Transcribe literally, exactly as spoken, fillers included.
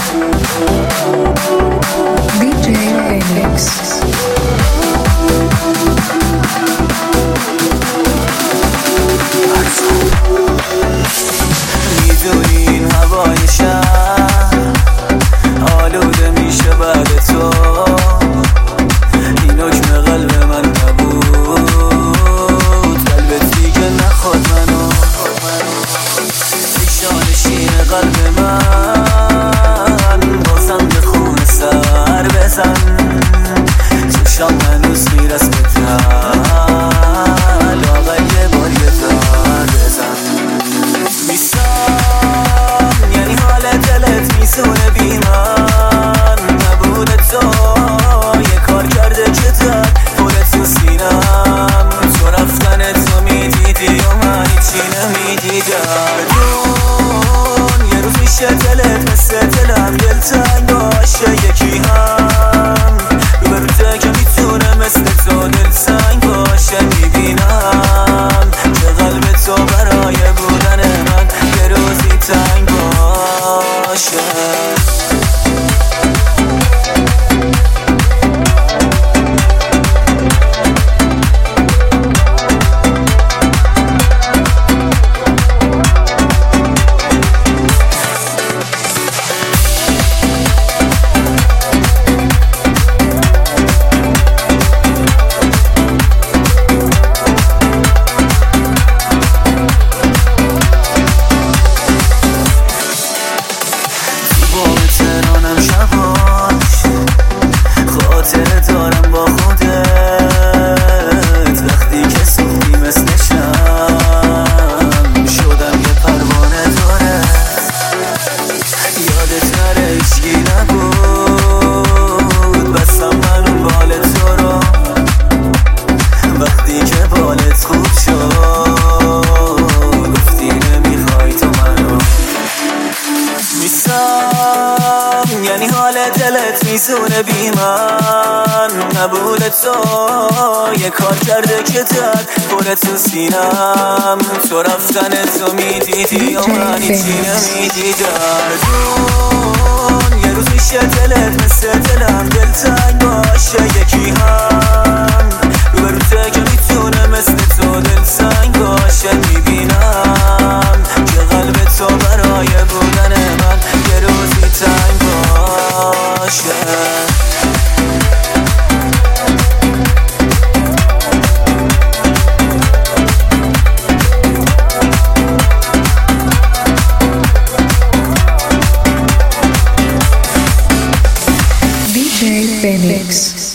دی جی Phoenix. میدونی این هوای شهر آلوده میشه بعد تو، این حکم قلب من نبود، قلبت دیگه نخواد منو، شانشین قلب من بازم به خون سر بزن، چشام هنوز میرس به تر، لاغر یه بار یه در بزن. میسم یعنی حال دلت میزونه بی من نبود تو، یه کار کرده که در پره تو سینم، تو رفتن تو میدیدی و من هیچی نمیدیدم. یه روز میشه دلت مثل دلم دلتنگ باشه، یکی هم رو روزه که میتونه مثل تو دلتنگ باشه. میبینم که قلب تو برای بودن من یه روزی تنگ باشه. ترانم شباش خاطره دارم با خودت، وقتی که سوختی مثل شم شدم یه پروانه داره، یادت نره هیچکی نبود، بستم من اون بال تو رو، وقتی که بالت خوب شد گفتی نمیخوای تو منو. میسم یعنی حال دلت میزونه بی من نبود تو، یه کار کرده که در پره تو سینم، تو رفتن تو میدیدی و من هیچی نمیدیدم. یه روز میشه دلت مثل دلم دلتنگ باشه، یکی هم رو روزه که میتونه مثل تو دلتنگ باشه. میبینم که قلب تو برای بودن من یه روزی تنگ باشه. دی جی Phoenix.